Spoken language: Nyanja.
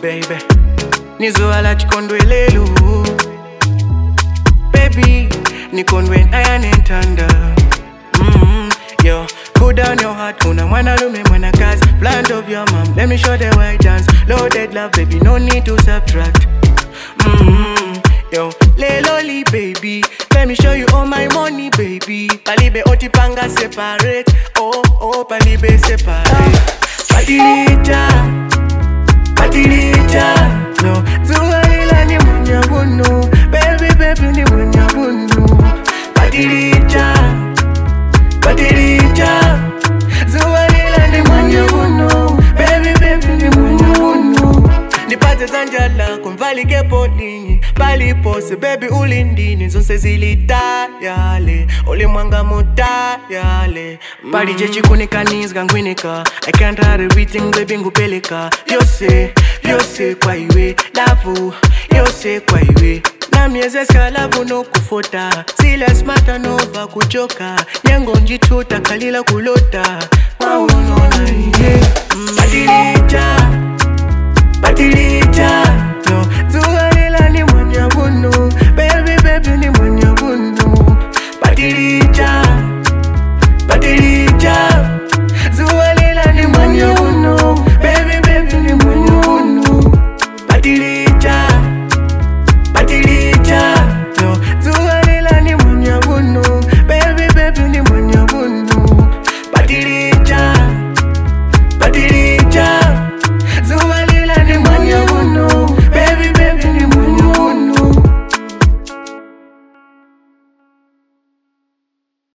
baby. Nizoala chikondwelelu. Baby, nikondwe iron and thunder. Yo, cool down your heart, una mwana lume mwana kazi. Plant of your mom, let me show the white dance. Loaded love, baby, no need to subtract. Yo, lay lolly, baby. Let me show you all my money, baby. Palibe otipanga separate. Oh, palibe separate. Patilita, no. Tuwaila ni munyabunu. Baby, ni munyabunu. Patilita, Zuwaila ni munyabunu. Baby, ni munyabunu. Nipate zanjala kumvalike polingi. Bali pose baby ulindini. Zonse zilitayale ulimwanga mutayale. Bali jechi kunikaniza ngwinika. I can't hide everything baby ngupeleka. Yose kwa iwe lavu. Yose kwa iwe na mieze skalavu no kufota. Sila smata nova kuchoka. Nyengo njituta kalila kulota. Mauno na iye